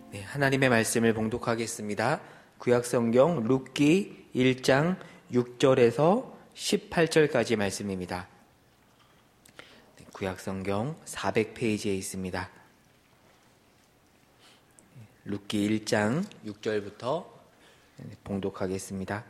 네, 하나님의 말씀을 봉독하겠습니다. 구약성경 룻기 1장 6절에서 18절까지 말씀입니다. 네, 구약성경 400페이지에 있습니다. 룻기 1장 6절부터 봉독하겠습니다.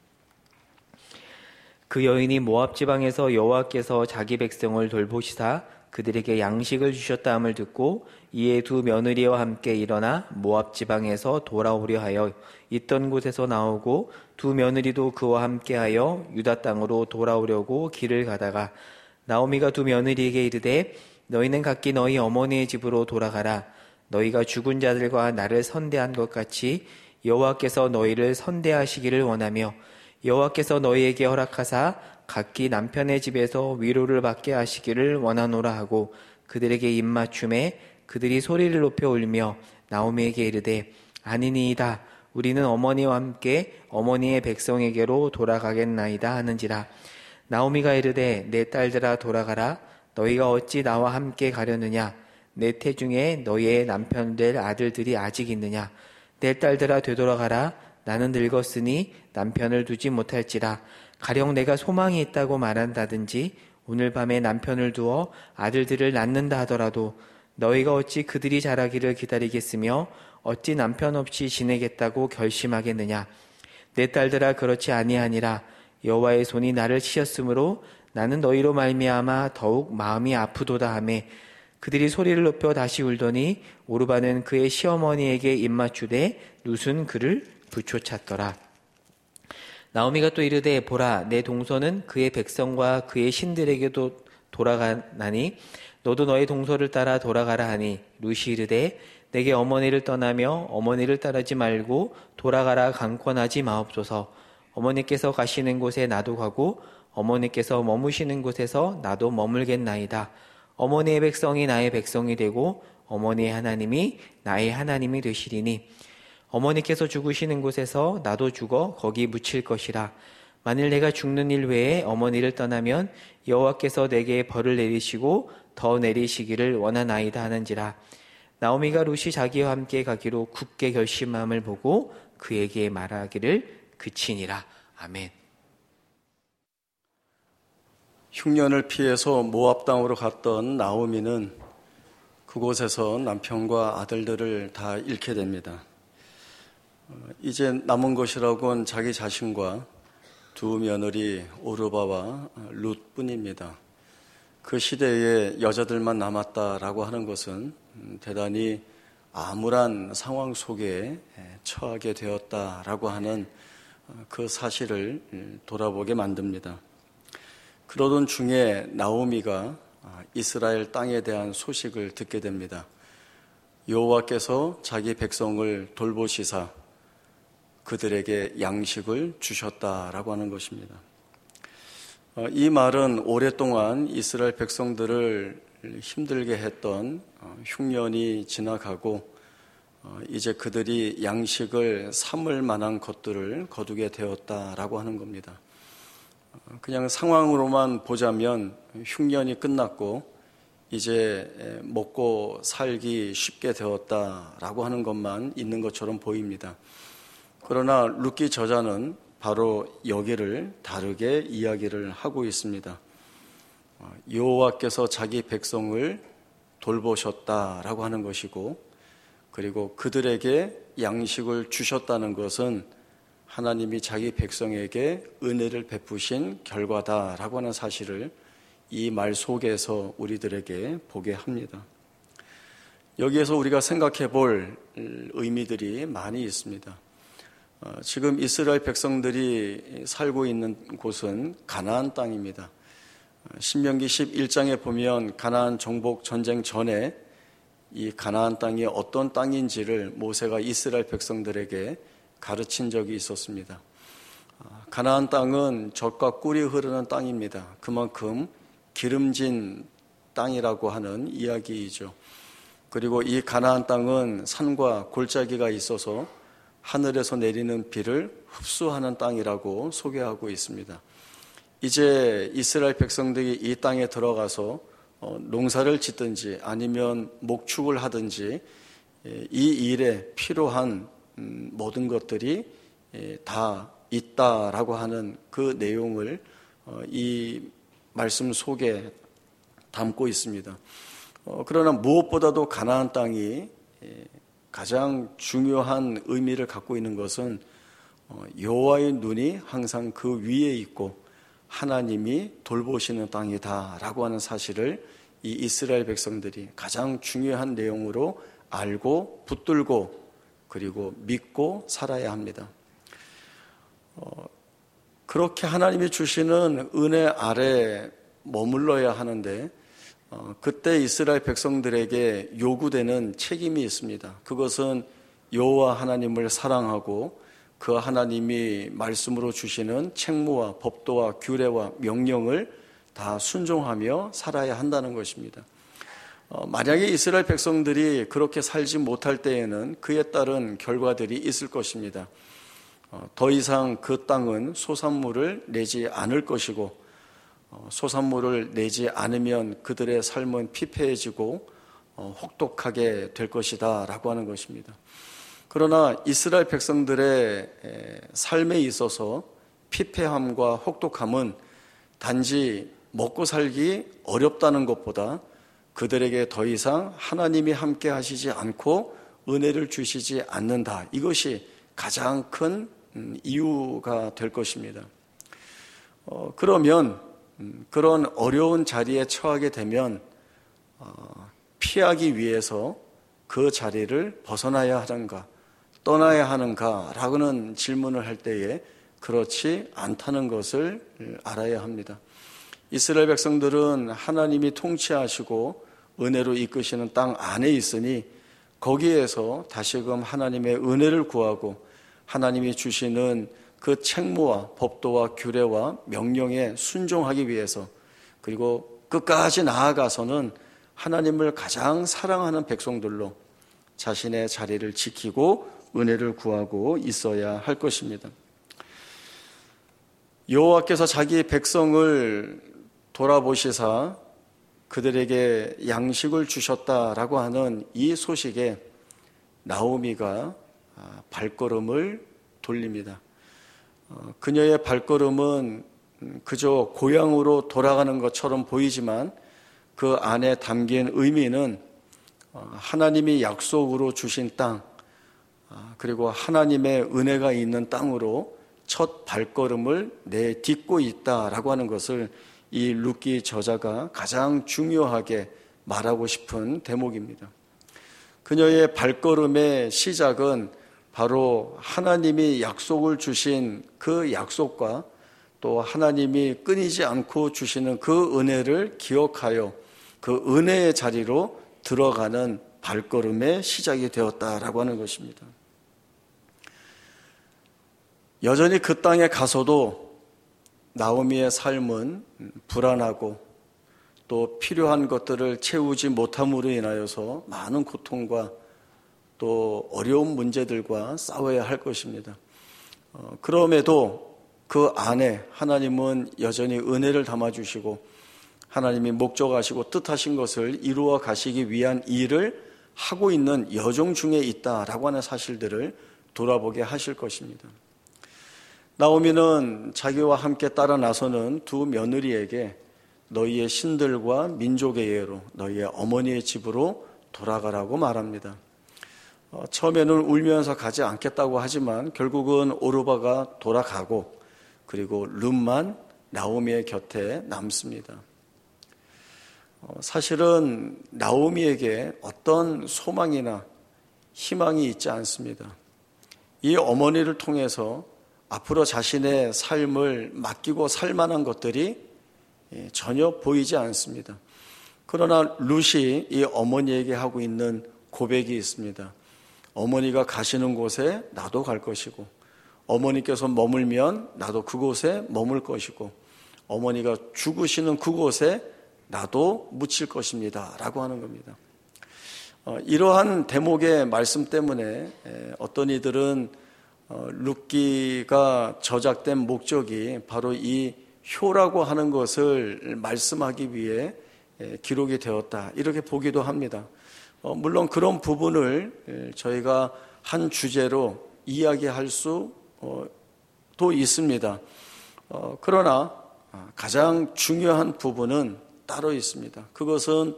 그 여인이 모압 지방에서 여호와께서 자기 백성을 돌보시사 그들에게 양식을 주셨다 함을 듣고 이에 두 며느리와 함께 일어나 모압 지방에서 돌아오려 하여 있던 곳에서 나오고 두 며느리도 그와 함께하여 유다 땅으로 돌아오려고 길을 가다가 나오미가 두 며느리에게 이르되 너희는 각기 너희 어머니의 집으로 돌아가라. 너희가 죽은 자들과 나를 선대한 것 같이 여호와께서 너희를 선대하시기를 원하며 여호와께서 너희에게 허락하사 각기 남편의 집에서 위로를 받게 하시기를 원하노라 하고 그들에게 입맞춤에 그들이 소리를 높여 울며 나오미에게 이르되 아니니이다. 우리는 어머니와 함께 어머니의 백성에게로 돌아가겠나이다 하는지라. 나오미가 이르되 내 딸들아 돌아가라. 너희가 어찌 나와 함께 가려느냐. 내 태중에 너희의 남편 될 아들들이 아직 있느냐. 내 딸들아 되돌아가라. 나는 늙었으니 남편을 두지 못할지라. 가령 내가 소망이 있다고 말한다든지 오늘 밤에 남편을 두어 아들들을 낳는다 하더라도 너희가 어찌 그들이 자라기를 기다리겠으며 어찌 남편 없이 지내겠다고 결심하겠느냐. 내 딸들아 그렇지 아니하니라. 여호와의 손이 나를 치셨으므로 나는 너희로 말미암아 더욱 마음이 아프도다 하매 그들이 소리를 높여 다시 울더니 오르바는 그의 시어머니에게 입맞추되 룻은 그를 부초찼더라. 나오미가 또 이르되 보라 내 동서는 그의 백성과 그의 신들에게도 돌아가나니 너도 너의 동서를 따라 돌아가라 하니 룻이 이르되 내게 어머니를 떠나며 어머니를 따르지 말고 돌아가라 강권하지 마옵소서. 어머니께서 가시는 곳에 나도 가고 어머니께서 머무시는 곳에서 나도 머물겠나이다. 어머니의 백성이 나의 백성이 되고 어머니의 하나님이 나의 하나님이 되시리니 어머니께서 죽으시는 곳에서 나도 죽어 거기 묻힐 것이라. 만일 내가 죽는 일 외에 어머니를 떠나면 여호와께서 내게 벌을 내리시고 더 내리시기를 원하나이다 하는지라. 나오미가 룻이 자기와 함께 가기로 굳게 결심함을 보고 그에게 말하기를 그치니라. 아멘. 흉년을 피해서 모압 땅으로 갔던 나오미는 그곳에서 남편과 아들들을 다 잃게 됩니다. 이제 남은 것이라고는 자기 자신과 두 며느리 오르바와 룻뿐입니다. 그 시대에 여자들만 남았다라고 하는 것은 대단히 암울한 상황 속에 처하게 되었다라고 하는 그 사실을 돌아보게 만듭니다. 그러던 중에 나오미가 이스라엘 땅에 대한 소식을 듣게 됩니다. 여호와께서 자기 백성을 돌보시사 그들에게 양식을 주셨다라고 하는 것입니다. 이 말은 오랫동안 이스라엘 백성들을 힘들게 했던 흉년이 지나가고 이제 그들이 양식을 삼을 만한 것들을 거두게 되었다라고 하는 겁니다. 그냥 상황으로만 보자면 흉년이 끝났고 이제 먹고 살기 쉽게 되었다라고 하는 것만 있는 것처럼 보입니다. 그러나 룻기 저자는 바로 여기를 다르게 이야기를 하고 있습니다. 여호와께서 자기 백성을 돌보셨다라고 하는 것이고 그리고 그들에게 양식을 주셨다는 것은 하나님이 자기 백성에게 은혜를 베푸신 결과다라고 하는 사실을 이 말 속에서 우리들에게 보게 합니다. 여기에서 우리가 생각해 볼 의미들이 많이 있습니다. 지금 이스라엘 백성들이 살고 있는 곳은 가나안 땅입니다. 신명기 11장에 보면 가나안 정복 전쟁 전에 이 가나안 땅이 어떤 땅인지를 모세가 이스라엘 백성들에게 가르친 적이 있었습니다. 가나안 땅은 젖과 꿀이 흐르는 땅입니다. 그만큼 기름진 땅이라고 하는 이야기이죠. 그리고 이 가나안 땅은 산과 골짜기가 있어서 하늘에서 내리는 비를 흡수하는 땅이라고 소개하고 있습니다. 이제 이스라엘 백성들이 이 땅에 들어가서 농사를 짓든지 아니면 목축을 하든지 이 일에 필요한 모든 것들이 다 있다라고 하는 그 내용을 이 말씀 속에 담고 있습니다. 그러나 무엇보다도 가나안 땅이 가장 중요한 의미를 갖고 있는 것은 여호와의 눈이 항상 그 위에 있고 하나님이 돌보시는 땅이다라고 하는 사실을 이 이스라엘 백성들이 가장 중요한 내용으로 알고 붙들고 그리고 믿고 살아야 합니다. 그렇게 하나님이 주시는 은혜 아래 머물러야 하는데 그때 이스라엘 백성들에게 요구되는 책임이 있습니다. 그것은 여호와 하나님을 사랑하고 그 하나님이 말씀으로 주시는 책무와 법도와 규례와 명령을 다 순종하며 살아야 한다는 것입니다. 만약에 이스라엘 백성들이 그렇게 살지 못할 때에는 그에 따른 결과들이 있을 것입니다. 더 이상 그 땅은 소산물을 내지 않을 것이고 소산물을 내지 않으면 그들의 삶은 피폐해지고 혹독하게 될 것이다 라고 하는 것입니다. 그러나 이스라엘 백성들의 삶에 있어서 피폐함과 혹독함은 단지 먹고 살기 어렵다는 것보다 그들에게 더 이상 하나님이 함께 하시지 않고 은혜를 주시지 않는다. 이것이 가장 큰 이유가 될 것입니다. 그러면 그런 어려운 자리에 처하게 되면 피하기 위해서 그 자리를 벗어나야 하는가, 떠나야 하는가 라고는 질문을 할 때에 그렇지 않다는 것을 알아야 합니다. 이스라엘 백성들은 하나님이 통치하시고 은혜로 이끄시는 땅 안에 있으니 거기에서 다시금 하나님의 은혜를 구하고 하나님이 주시는 그 책무와 법도와 규례와 명령에 순종하기 위해서 그리고 끝까지 나아가서는 하나님을 가장 사랑하는 백성들로 자신의 자리를 지키고 은혜를 구하고 있어야 할 것입니다. 여호와께서 자기 백성을 돌아보시사 그들에게 양식을 주셨다라고 하는 이 소식에 나오미가 발걸음을 돌립니다. 그녀의 발걸음은 그저 고향으로 돌아가는 것처럼 보이지만 그 안에 담긴 의미는 하나님이 약속으로 주신 땅 그리고 하나님의 은혜가 있는 땅으로 첫 발걸음을 내딛고 있다라고 하는 것을 이 룻기 저자가 가장 중요하게 말하고 싶은 대목입니다. 그녀의 발걸음의 시작은 바로 하나님이 약속을 주신 그 약속과 또 하나님이 끊이지 않고 주시는 그 은혜를 기억하여 그 은혜의 자리로 들어가는 발걸음의 시작이 되었다라고 하는 것입니다. 여전히 그 땅에 가서도 나오미의 삶은 불안하고 또 필요한 것들을 채우지 못함으로 인하여서 많은 고통과 또 어려운 문제들과 싸워야 할 것입니다. 그럼에도 그 안에 하나님은 여전히 은혜를 담아주시고 하나님이 목적하시고 뜻하신 것을 이루어 가시기 위한 일을 하고 있는 여정 중에 있다라고 하는 사실들을 돌아보게 하실 것입니다. 나오미는 자기와 함께 따라 나서는 두 며느리에게 너희의 신들과 민족의 예로 너희의 어머니의 집으로 돌아가라고 말합니다. 처음에는 울면서 가지 않겠다고 하지만 결국은 오르바가 돌아가고 그리고 룻만 나오미의 곁에 남습니다. 사실은 나오미에게 어떤 소망이나 희망이 있지 않습니다. 이 어머니를 통해서 앞으로 자신의 삶을 맡기고 살 만한 것들이 전혀 보이지 않습니다. 그러나 룻이 이 어머니에게 하고 있는 고백이 있습니다. 어머니가 가시는 곳에 나도 갈 것이고 어머니께서 머물면 나도 그곳에 머물 것이고 어머니가 죽으시는 그곳에 나도 묻힐 것입니다 라고 하는 겁니다. 이러한 대목의 말씀 때문에 어떤 이들은 룻기가 저작된 목적이 바로 이 효라고 하는 것을 말씀하기 위해 기록이 되었다 이렇게 보기도 합니다. 물론 그런 부분을 저희가 한 주제로 이야기할 수도 있습니다. 그러나 가장 중요한 부분은 따로 있습니다. 그것은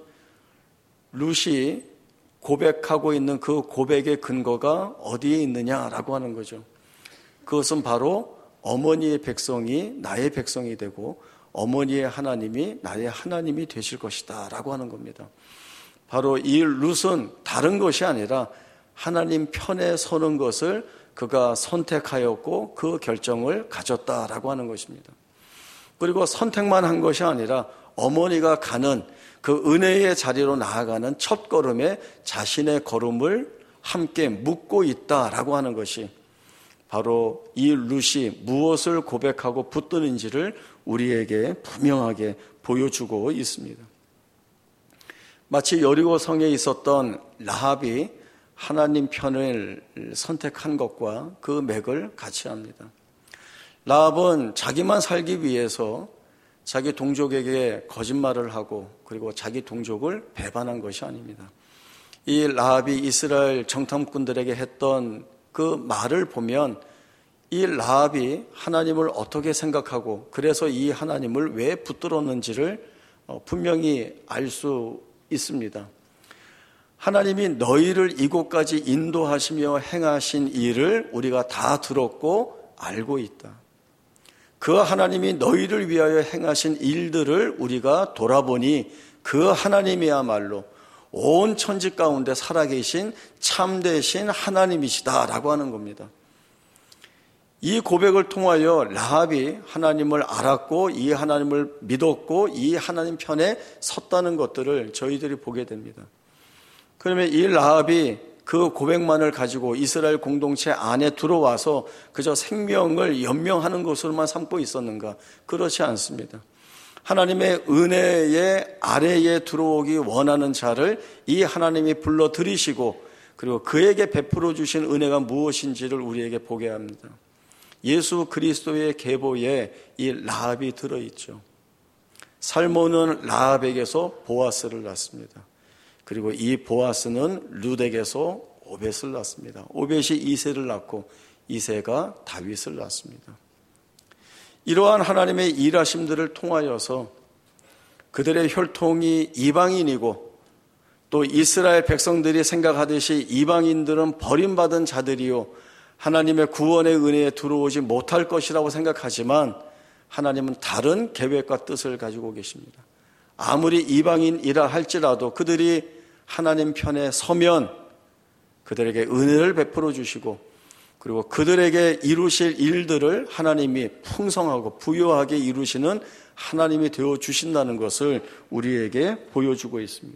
룻이 고백하고 있는 그 고백의 근거가 어디에 있느냐라고 하는 거죠. 그것은 바로 어머니의 백성이 나의 백성이 되고 어머니의 하나님이 나의 하나님이 되실 것이다 라고 하는 겁니다. 바로 이 룻은 다른 것이 아니라 하나님 편에 서는 것을 그가 선택하였고 그 결정을 가졌다라고 하는 것입니다. 그리고 선택만 한 것이 아니라 어머니가 가는 그 은혜의 자리로 나아가는 첫 걸음에 자신의 걸음을 함께 묻고 있다라고 하는 것이 바로 이 룻이 무엇을 고백하고 붙드는지를 우리에게 분명하게 보여주고 있습니다. 마치 여리고 성에 있었던 라합이 하나님 편을 선택한 것과 그 맥을 같이 합니다. 라합은 자기만 살기 위해서 자기 동족에게 거짓말을 하고 그리고 자기 동족을 배반한 것이 아닙니다. 이 라합이 이스라엘 정탐꾼들에게 했던 그 말을 보면 이 라합이 하나님을 어떻게 생각하고 그래서 이 하나님을 왜 붙들었는지를 분명히 알 수 있습니다. 하나님이 너희를 이곳까지 인도하시며 행하신 일을 우리가 다 들었고 알고 있다. 그 하나님이 너희를 위하여 행하신 일들을 우리가 돌아보니 그 하나님이야말로 온 천지 가운데 살아계신 참되신 하나님이시다라고 하는 겁니다. 이 고백을 통하여 라합이 하나님을 알았고 이 하나님을 믿었고 이 하나님 편에 섰다는 것들을 저희들이 보게 됩니다. 그러면 이 라합이 그 고백만을 가지고 이스라엘 공동체 안에 들어와서 그저 생명을 연명하는 것으로만 삼고 있었는가? 그렇지 않습니다. 하나님의 은혜의 아래에 들어오기 원하는 자를 이 하나님이 불러들이시고 그리고 그에게 베풀어 주신 은혜가 무엇인지를 우리에게 보게 합니다. 예수 그리스도의 계보에 이 라합이 들어있죠. 살몬은 라합에게서 보아스를 낳습니다. 그리고 이 보아스는 룻에게서 오벳을 낳습니다. 오벳이 이새를 낳고 이새가 다윗을 낳습니다. 이러한 하나님의 일하심들을 통하여서 그들의 혈통이 이방인이고 또 이스라엘 백성들이 생각하듯이 이방인들은 버림받은 자들이요 하나님의 구원의 은혜에 들어오지 못할 것이라고 생각하지만 하나님은 다른 계획과 뜻을 가지고 계십니다. 아무리 이방인이라 할지라도 그들이 하나님 편에 서면 그들에게 은혜를 베풀어 주시고 그리고 그들에게 이루실 일들을 하나님이 풍성하고 부유하게 이루시는 하나님이 되어 주신다는 것을 우리에게 보여주고 있습니다.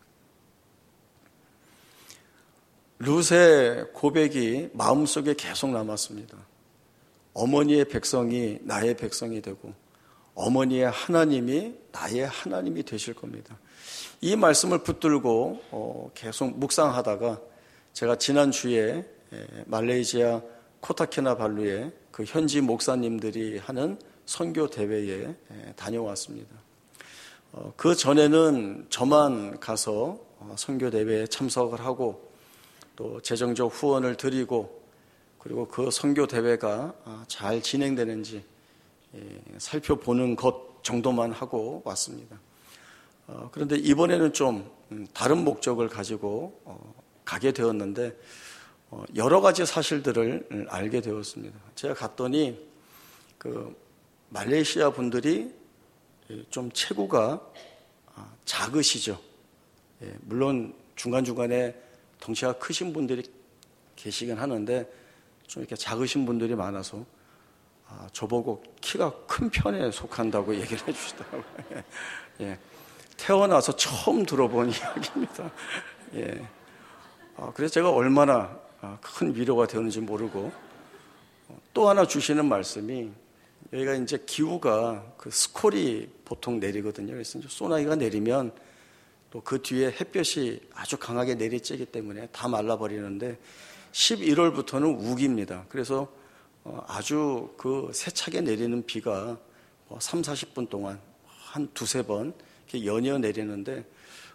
룻의 고백이 마음속에 계속 남았습니다. 어머니의 백성이 나의 백성이 되고 어머니의 하나님이 나의 하나님이 되실 겁니다. 이 말씀을 붙들고 계속 묵상하다가 제가 지난주에 말레이시아 코타키나발루에 그 현지 목사님들이 하는 선교 대회에 다녀왔습니다. 그 전에는 저만 가서 선교 대회에 참석을 하고 또 재정적 후원을 드리고 그리고 그 선교 대회가 잘 진행되는지 살펴보는 것 정도만 하고 왔습니다. 그런데 이번에는 좀 다른 목적을 가지고 가게 되었는데 여러 가지 사실들을 알게 되었습니다. 제가 갔더니 그 말레이시아 분들이 좀 체구가 작으시죠. 물론 중간중간에 덩치가 크신 분들이 계시긴 하는데 좀 이렇게 작으신 분들이 많아서 저보고 키가 큰 편에 속한다고 얘기를 해주시더라고요. 예. 태어나서 처음 들어본 이야기입니다. 예. 그래서 제가 얼마나 큰 위로가 되었는지 모르고 또 하나 주시는 말씀이 여기가 이제 기후가 그 스콜이 보통 내리거든요. 그래서 이제 소나기가 내리면 또 그 뒤에 햇볕이 아주 강하게 내리쬐기 때문에 다 말라버리는데 11월부터는 우기입니다. 그래서 아주 그 세차게 내리는 비가 3, 40분 동안 한 두세 번 이렇게 연이어 내리는데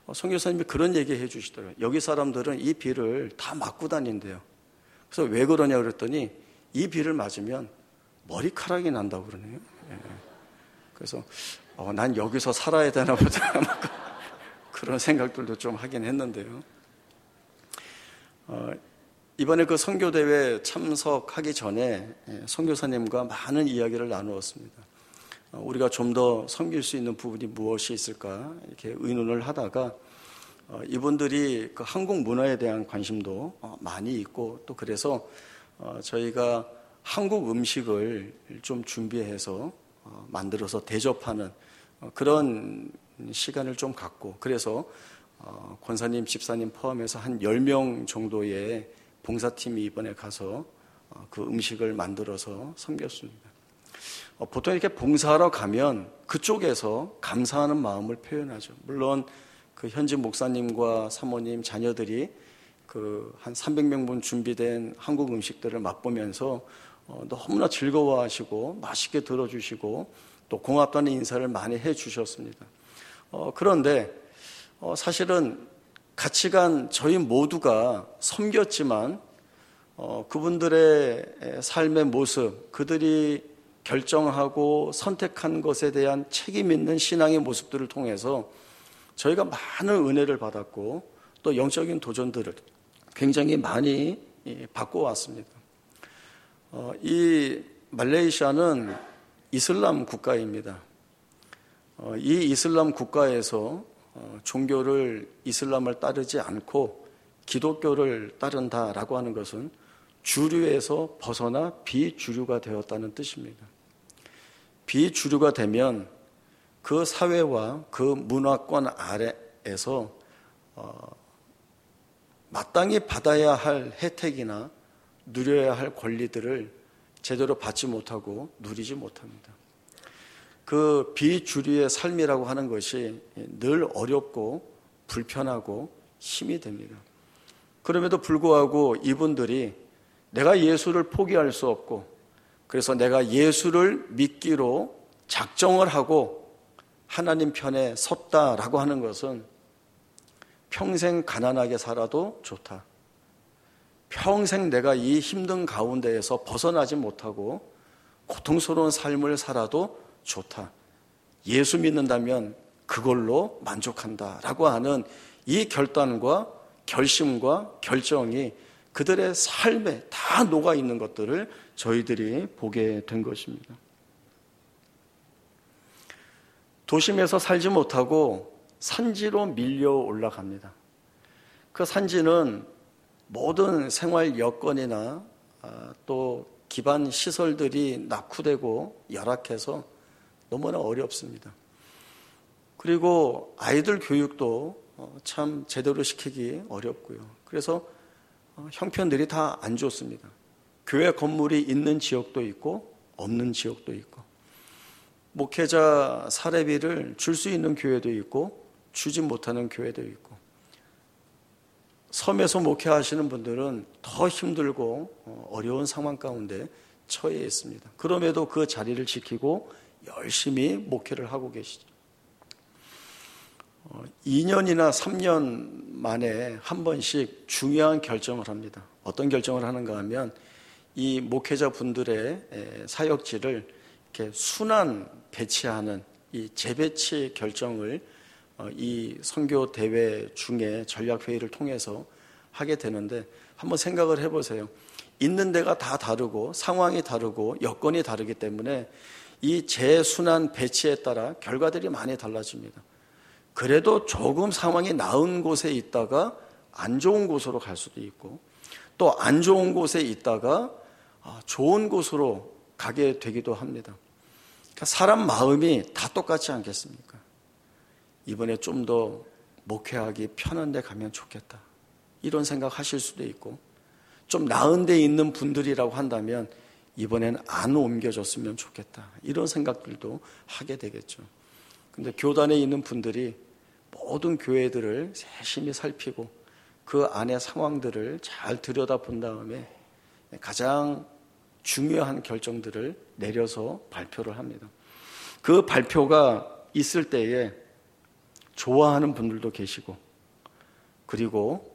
선교사님이 그런 얘기 해주시더라고요. 여기 사람들은 이 비를 다 맞고 다닌대요. 그래서 왜 그러냐 그랬더니 이 비를 맞으면 머리카락이 난다고 그러네요. 예. 그래서 난 여기서 살아야 되나 보다 그런 생각들도 좀 하긴 했는데요. 이번에 그 선교대회 참석하기 전에 선교사님과 많은 이야기를 나누었습니다. 우리가 좀 더 섬길 수 있는 부분이 무엇이 있을까 이렇게 의논을 하다가 이분들이 그 한국 문화에 대한 관심도 많이 있고 또 그래서 저희가 한국 음식을 좀 준비해서 만들어서 대접하는 그런 시간을 좀 갖고 그래서 권사님, 집사님 포함해서 한 10명 정도의 봉사팀이 이번에 가서 그 음식을 만들어서 섬겼습니다. 보통 이렇게 봉사하러 가면 그쪽에서 감사하는 마음을 표현하죠. 물론 그 현지 목사님과 사모님, 자녀들이 그 한 300명분 준비된 한국 음식들을 맛보면서 너무나 즐거워하시고 맛있게 들어주시고 또 고맙다는 인사를 많이 해주셨습니다. 그런데 사실은 같이 간 저희 모두가 섬겼지만 그분들의 삶의 모습, 그들이 결정하고 선택한 것에 대한 책임 있는 신앙의 모습들을 통해서 저희가 많은 은혜를 받았고 또 영적인 도전들을 굉장히 많이 받고 왔습니다. 이 말레이시아는 이슬람 국가입니다. 이 이슬람 국가에서 종교를 이슬람을 따르지 않고 기독교를 따른다라고 하는 것은 주류에서 벗어나 비주류가 되었다는 뜻입니다. 비주류가 되면 그 사회와 그 문화권 아래에서 마땅히 받아야 할 혜택이나 누려야 할 권리들을 제대로 받지 못하고 누리지 못합니다. 그 비주류의 삶이라고 하는 것이 늘 어렵고 불편하고 힘이 됩니다. 그럼에도 불구하고 이분들이 내가 예수를 포기할 수 없고 그래서 내가 예수를 믿기로 작정을 하고 하나님 편에 섰다라고 하는 것은 평생 가난하게 살아도 좋다. 평생 내가 이 힘든 가운데에서 벗어나지 못하고 고통스러운 삶을 살아도 좋다. 예수 믿는다면 그걸로 만족한다라고 하는 이 결단과 결심과 결정이 그들의 삶에 다 녹아 있는 것들을 저희들이 보게 된 것입니다. 도심에서 살지 못하고 산지로 밀려 올라갑니다. 그 산지는 모든 생활 여건이나 또 기반 시설들이 낙후되고 열악해서 너무나 어렵습니다. 그리고 아이들 교육도 참 제대로 시키기 어렵고요. 그래서 형편들이 다 안 좋습니다. 교회 건물이 있는 지역도 있고 없는 지역도 있고 목회자 사례비를 줄 수 있는 교회도 있고 주지 못하는 교회도 있고 섬에서 목회하시는 분들은 더 힘들고 어려운 상황 가운데 처해 있습니다. 그럼에도 그 자리를 지키고 열심히 목회를 하고 계시죠. 2년이나 3년 만에 한 번씩 중요한 결정을 합니다. 어떤 결정을 하는가 하면 이 목회자 분들의 사역지를 이렇게 순환 배치하는 이 재배치 결정을 이 선교 대회 중에 전략회의를 통해서 하게 되는데 한번 생각을 해보세요. 있는 데가 다 다르고 상황이 다르고 여건이 다르기 때문에 이 재순환 배치에 따라 결과들이 많이 달라집니다. 그래도 조금 상황이 나은 곳에 있다가 안 좋은 곳으로 갈 수도 있고 또 안 좋은 곳에 있다가 좋은 곳으로 가게 되기도 합니다. 그러니까 사람 마음이 다 똑같지 않겠습니까? 이번에 좀 더 목회하기 편한 데 가면 좋겠다. 이런 생각 하실 수도 있고 좀 나은 데 있는 분들이라고 한다면 이번엔 안 옮겨졌으면 좋겠다. 이런 생각들도 하게 되겠죠. 근데 교단에 있는 분들이 모든 교회들을 세심히 살피고 그 안의 상황들을 잘 들여다본 다음에 가장 중요한 결정들을 내려서 발표를 합니다. 그 발표가 있을 때에 좋아하는 분들도 계시고, 그리고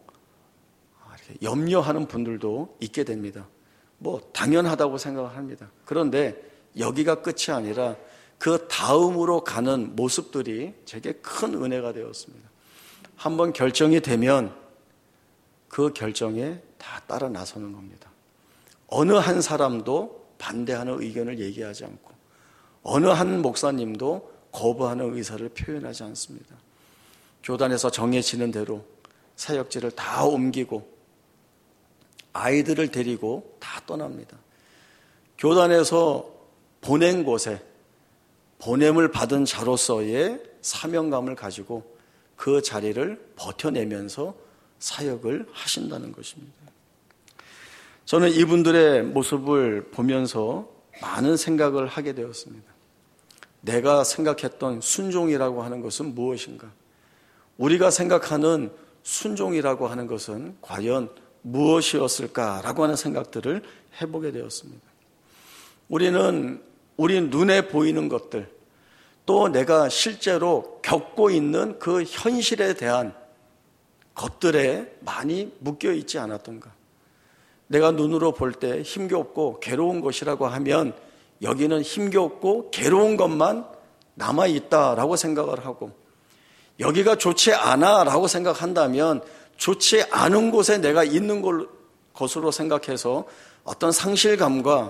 염려하는 분들도 있게 됩니다. 당연하다고 생각을 합니다. 그런데 여기가 끝이 아니라 그 다음으로 가는 모습들이 제게 큰 은혜가 되었습니다. 한번 결정이 되면 그 결정에 다 따라 나서는 겁니다. 어느 한 사람도 반대하는 의견을 얘기하지 않고, 어느 한 목사님도 거부하는 의사를 표현하지 않습니다. 교단에서 정해지는 대로 사역지를 다 옮기고 아이들을 데리고 다 떠납니다. 교단에서 보낸 곳에 보냄을 받은 자로서의 사명감을 가지고 그 자리를 버텨내면서 사역을 하신다는 것입니다. 저는 이분들의 모습을 보면서 많은 생각을 하게 되었습니다. 내가 생각했던 순종이라고 하는 것은 무엇인가? 우리가 생각하는 순종이라고 하는 것은 과연 무엇이었을까라고 하는 생각들을 해보게 되었습니다. 우리는 우리 눈에 보이는 것들, 또 내가 실제로 겪고 있는 그 현실에 대한 것들에 많이 묶여 있지 않았던가? 내가 눈으로 볼 때 힘겹고 괴로운 것이라고 하면 여기는 힘겹고 괴로운 것만 남아있다라고 생각을 하고, 여기가 좋지 않아라고 생각한다면 좋지 않은 곳에 내가 있는 것으로 생각해서 어떤 상실감과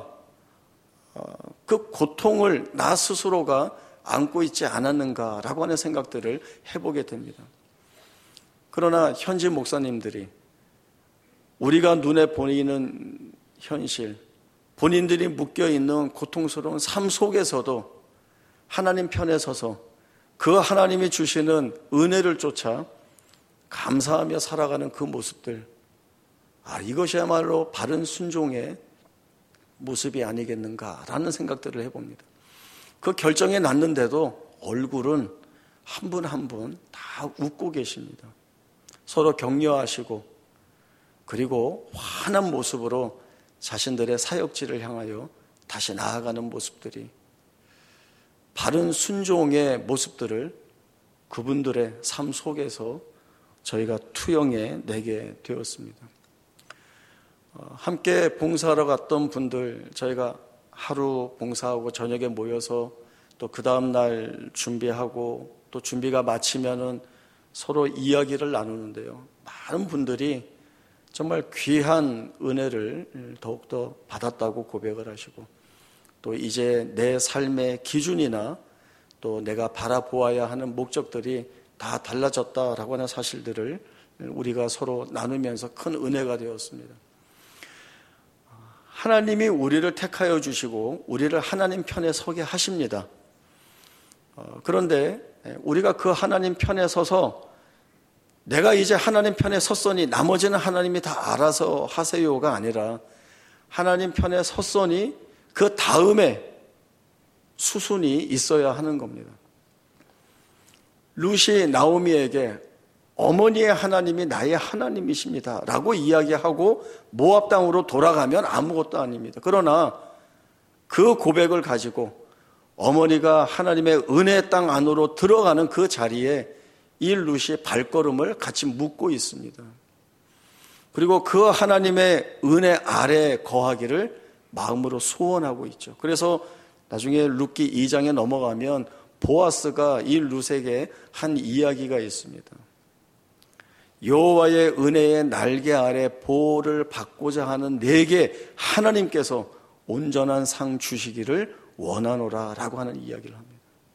그 고통을 나 스스로가 안고 있지 않았는가라고 하는 생각들을 해보게 됩니다. 그러나 현지 목사님들이 우리가 눈에 보이는 현실, 본인들이 묶여있는 고통스러운 삶 속에서도 하나님 편에 서서 그 하나님이 주시는 은혜를 쫓아 감사하며 살아가는 그 모습들, 이것이야말로 바른 순종의 모습이 아니겠는가라는 생각들을 해봅니다. 그 결정에 났는데도 얼굴은 한 분 한 분 다 웃고 계십니다. 서로 격려하시고, 그리고 환한 모습으로 자신들의 사역지를 향하여 다시 나아가는 모습들이, 바른 순종의 모습들을 그분들의 삶 속에서 저희가 투영해 내게 되었습니다. 함께 봉사하러 갔던 분들, 저희가 하루 봉사하고 저녁에 모여서 또 그 다음날 준비하고 또 준비가 마치면은 서로 이야기를 나누는데요. 많은 분들이 정말 귀한 은혜를 더욱더 받았다고 고백을 하시고, 또 이제 내 삶의 기준이나 또 내가 바라보아야 하는 목적들이 다 달라졌다라고 하는 사실들을 우리가 서로 나누면서 큰 은혜가 되었습니다. 하나님이 우리를 택하여 주시고 우리를 하나님 편에 서게 하십니다. 그런데 우리가 그 하나님 편에 서서 내가 이제 하나님 편에 섰으니 나머지는 하나님이 다 알아서 하세요가 아니라, 하나님 편에 섰으니 그 다음에 수순이 있어야 하는 겁니다. 룻이 나오미에게 어머니의 하나님이 나의 하나님이십니다 라고 이야기하고 모압 땅으로 돌아가면 아무것도 아닙니다. 그러나 그 고백을 가지고 어머니가 하나님의 은혜의 땅 안으로 들어가는 그 자리에 이 룻이 발걸음을 같이 묶고 있습니다. 그리고 그 하나님의 은혜 아래에 거하기를 마음으로 소원하고 있죠. 그래서 나중에 룻기 2장에 넘어가면 보아스가 이 룻에게 한 이야기가 있습니다. 여호와의 은혜의 날개 아래 보호를 받고자 하는 내게 하나님께서 온전한 상 주시기를 원하노라 라고 하는 이야기를 합니다.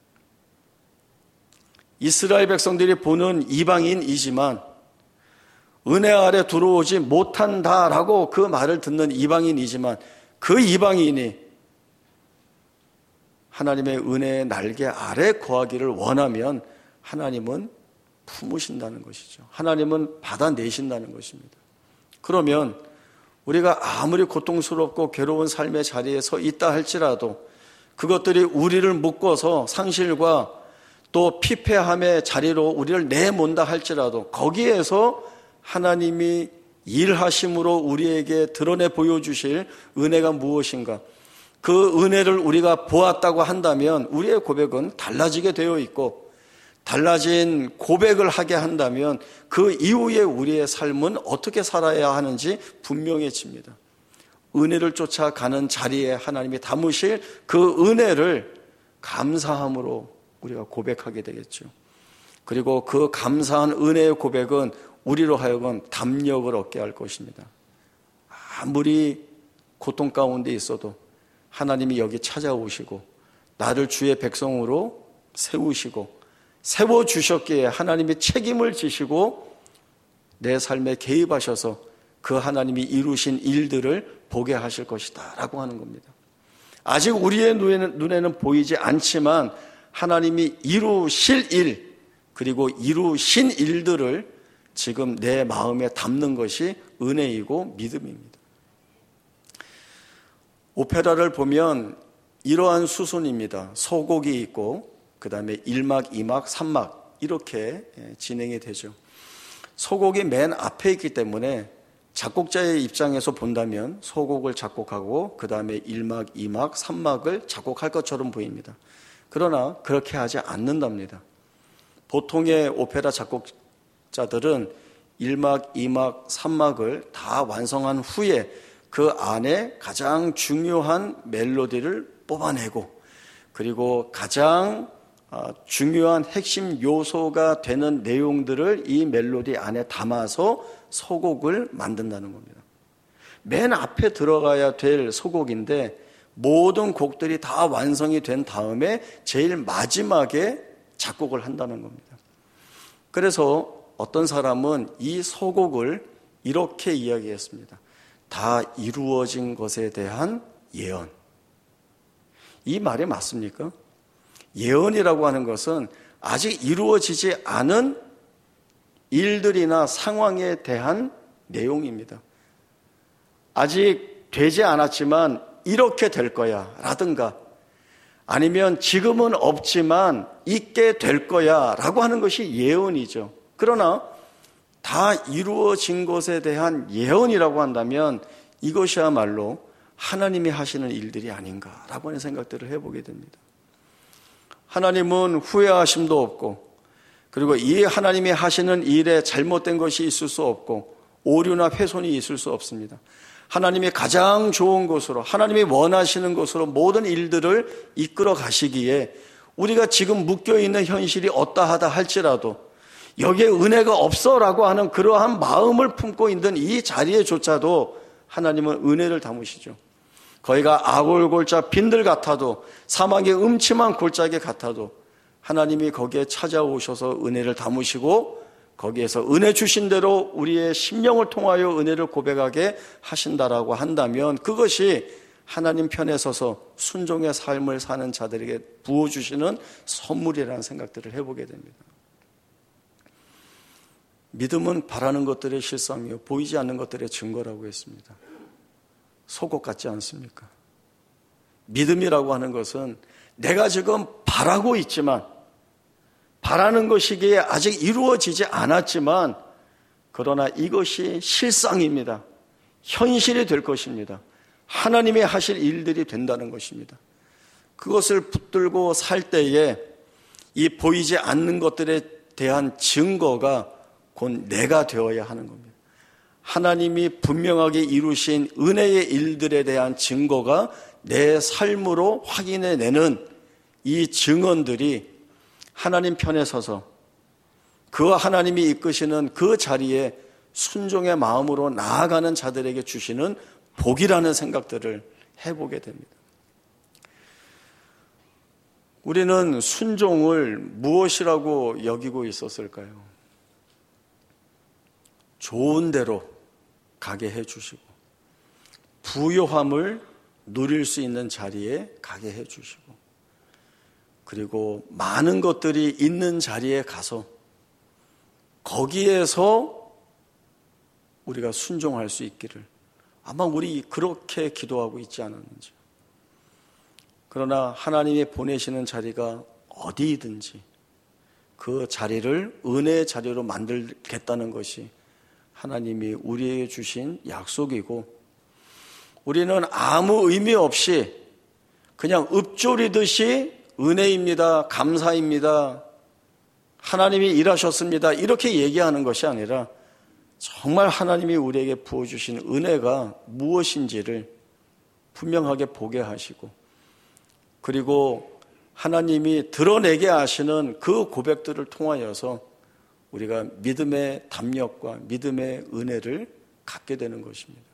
이스라엘 백성들이 보는 이방인이지만 은혜 아래 들어오지 못한다라고 그 말을 듣는 이방인이지만, 그 이방인이 하나님의 은혜의 날개 아래 거하기를 원하면 하나님은 품으신다는 것이죠. 하나님은 받아내신다는 것입니다. 그러면 우리가 아무리 고통스럽고 괴로운 삶의 자리에 서 있다 할지라도 그것들이 우리를 묶어서 상실과 또 피폐함의 자리로 우리를 내몬다 할지라도 거기에서 하나님이 일하심으로 우리에게 드러내 보여주실 은혜가 무엇인가, 그 은혜를 우리가 보았다고 한다면 우리의 고백은 달라지게 되어 있고, 달라진 고백을 하게 한다면 그 이후에 우리의 삶은 어떻게 살아야 하는지 분명해집니다. 은혜를 쫓아가는 자리에 하나님이 담으실 그 은혜를 감사함으로 우리가 고백하게 되겠죠. 그리고 그 감사한 은혜의 고백은 우리로 하여금 담력을 얻게 할 것입니다. 아무리 고통 가운데 있어도 하나님이 여기 찾아오시고 나를 주의 백성으로 세우시고 세워주셨기에 하나님이 책임을 지시고 내 삶에 개입하셔서 그 하나님이 이루신 일들을 보게 하실 것이다 라고 하는 겁니다. 아직 우리의 눈에는 보이지 않지만 하나님이 이루실 일 그리고 이루신 일들을 지금 내 마음에 담는 것이 은혜이고 믿음입니다. 오페라를 보면 이러한 수순입니다. 소곡이 있고 그 다음에 1막, 2막, 3막 이렇게 진행이 되죠. 소곡이 맨 앞에 있기 때문에 작곡자의 입장에서 본다면 소곡을 작곡하고 그 다음에 1막, 2막, 3막을 작곡할 것처럼 보입니다. 그러나 그렇게 하지 않는답니다. 보통의 오페라 작곡자들은 1막, 2막, 3막을 다 완성한 후에 그 안에 가장 중요한 멜로디를 뽑아내고 그리고 가장 중요한 핵심 요소가 되는 내용들을 이 멜로디 안에 담아서 소곡을 만든다는 겁니다. 맨 앞에 들어가야 될 소곡인데 모든 곡들이 다 완성이 된 다음에 제일 마지막에 작곡을 한다는 겁니다. 그래서 어떤 사람은 이 소곡을 이렇게 이야기했습니다. 다 이루어진 것에 대한 예언. 이 말이 맞습니까? 예언이라고 하는 것은 아직 이루어지지 않은 일들이나 상황에 대한 내용입니다. 아직 되지 않았지만 이렇게 될 거야 라든가 아니면 지금은 없지만 있게 될 거야 라고 하는 것이 예언이죠. 그러나 다 이루어진 것에 대한 예언이라고 한다면 이것이야말로 하나님이 하시는 일들이 아닌가라고 하는 생각들을 해보게 됩니다. 하나님은 후회하심도 없고 그리고 이 하나님이 하시는 일에 잘못된 것이 있을 수 없고 오류나 훼손이 있을 수 없습니다. 하나님이 가장 좋은 것으로 하나님이 원하시는 것으로 모든 일들을 이끌어 가시기에 우리가 지금 묶여있는 현실이 어떠하다 할지라도 여기에 은혜가 없어라고 하는 그러한 마음을 품고 있는 이 자리에조차도 하나님은 은혜를 담으시죠. 거기가 아골골짜 빈들 같아도 사막의 음침한 골짜기 같아도 하나님이 거기에 찾아오셔서 은혜를 담으시고 거기에서 은혜 주신 대로 우리의 심령을 통하여 은혜를 고백하게 하신다라고 한다면 그것이 하나님 편에 서서 순종의 삶을 사는 자들에게 부어주시는 선물이라는 생각들을 해보게 됩니다. 믿음은 바라는 것들의 실상이요 보이지 않는 것들의 증거라고 했습니다. 속옷 같지 않습니까? 믿음이라고 하는 것은 내가 지금 바라고 있지만 바라는 것이기에 아직 이루어지지 않았지만 그러나 이것이 실상입니다. 현실이 될 것입니다. 하나님이 하실 일들이 된다는 것입니다. 그것을 붙들고 살 때에 이 보이지 않는 것들에 대한 증거가 곧 내가 되어야 하는 겁니다. 하나님이 분명하게 이루신 은혜의 일들에 대한 증거가 내 삶으로 확인해내는 이 증언들이 하나님 편에 서서 그 하나님이 이끄시는 그 자리에 순종의 마음으로 나아가는 자들에게 주시는 복이라는 생각들을 해보게 됩니다. 우리는 순종을 무엇이라고 여기고 있었을까요? 좋은 대로 가게 해주시고 부요함을 누릴 수 있는 자리에 가게 해주시고 그리고 많은 것들이 있는 자리에 가서 거기에서 우리가 순종할 수 있기를 아마 우리 그렇게 기도하고 있지 않았는지. 그러나 하나님이 보내시는 자리가 어디든지 그 자리를 은혜의 자리로 만들겠다는 것이 하나님이 우리에게 주신 약속이고 우리는 아무 의미 없이 그냥 읊조리듯이 은혜입니다, 감사입니다 하나님이 일하셨습니다. 이렇게 얘기하는 것이 아니라 정말 하나님이 우리에게 부어주신 은혜가 무엇인지를 분명하게 보게 하시고, 그리고 하나님이 드러내게 하시는 그 고백들을 통하여서 우리가 믿음의 담력과 믿음의 은혜를 갖게 되는 것입니다.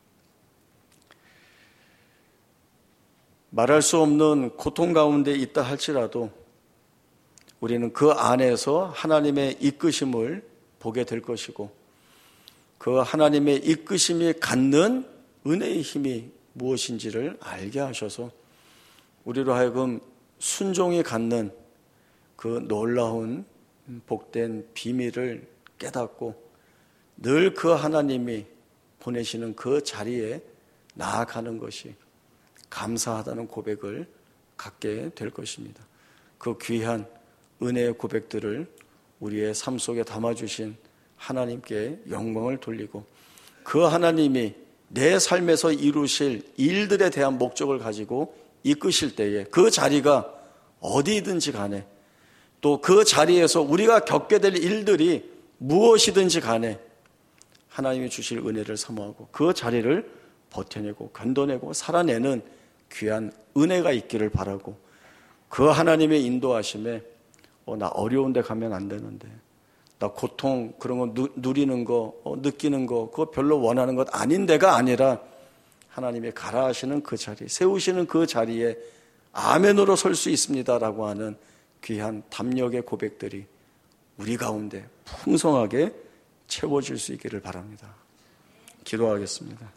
말할 수 없는 고통 가운데 있다 할지라도 우리는 그 안에서 하나님의 이끄심을 보게 될 것이고, 그 하나님의 이끄심이 갖는 은혜의 힘이 무엇인지를 알게 하셔서 우리로 하여금 순종이 갖는 그 놀라운 복된 비밀을 깨닫고 늘 그 하나님이 보내시는 그 자리에 나아가는 것이 감사하다는 고백을 갖게 될 것입니다. 그 귀한 은혜의 고백들을 우리의 삶 속에 담아주신 하나님께 영광을 돌리고, 그 하나님이 내 삶에서 이루실 일들에 대한 목적을 가지고 이끄실 때에 그 자리가 어디든지 간에, 또 그 자리에서 우리가 겪게 될 일들이 무엇이든지 간에 하나님이 주실 은혜를 사모하고 그 자리를 버텨내고 견뎌내고 살아내는 귀한 은혜가 있기를 바라고, 그 하나님의 인도하심에 나 어려운 데 가면 안 되는데, 나 고통 그런 거 누리는 거 느끼는 거 그거 별로 원하는 것 아닌데가 아니라 하나님이 가라 하시는 그 자리, 세우시는 그 자리에 아멘으로 설 수 있습니다라고 하는 귀한 담력의 고백들이 우리 가운데 풍성하게 채워질 수 있기를 바랍니다. 기도하겠습니다.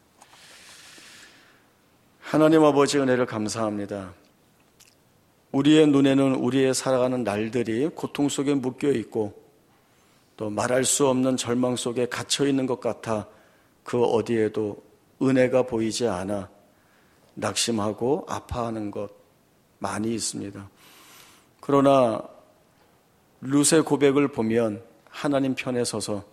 하나님 아버지, 은혜를 감사합니다. 우리의 눈에는 우리의 살아가는 날들이 고통 속에 묶여 있고 또 말할 수 없는 절망 속에 갇혀 있는 것 같아 그 어디에도 은혜가 보이지 않아 낙심하고 아파하는 것 많이 있습니다. 그러나 룻의 고백을 보면 하나님 편에 서서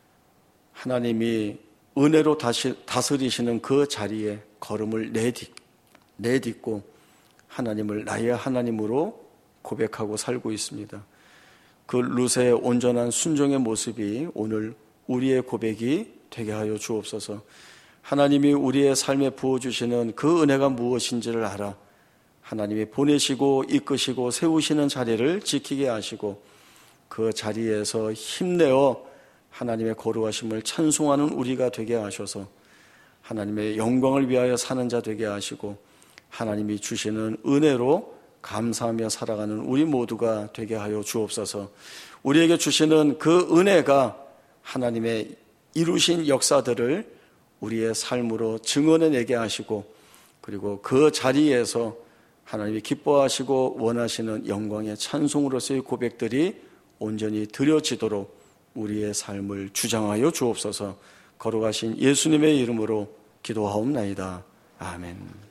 하나님이 은혜로 다스리시는 그 자리에 걸음을 내딛고 하나님을 나의 하나님으로 고백하고 살고 있습니다. 그 룻의 온전한 순종의 모습이 오늘 우리의 고백이 되게 하여 주옵소서. 하나님이 우리의 삶에 부어주시는 그 은혜가 무엇인지를 알아 하나님이 보내시고 이끄시고 세우시는 자리를 지키게 하시고 그 자리에서 힘내어 하나님의 거룩하심을 찬송하는 우리가 되게 하셔서 하나님의 영광을 위하여 사는 자 되게 하시고 하나님이 주시는 은혜로 감사하며 살아가는 우리 모두가 되게 하여 주옵소서. 우리에게 주시는 그 은혜가 하나님의 이루신 역사들을 우리의 삶으로 증언해내게 하시고, 그리고 그 자리에서 하나님이 기뻐하시고 원하시는 영광의 찬송으로서의 고백들이 온전히 드려지도록 우리의 삶을 주장하여 주옵소서. 거룩하신 예수님의 이름으로 기도하옵나이다. 아멘.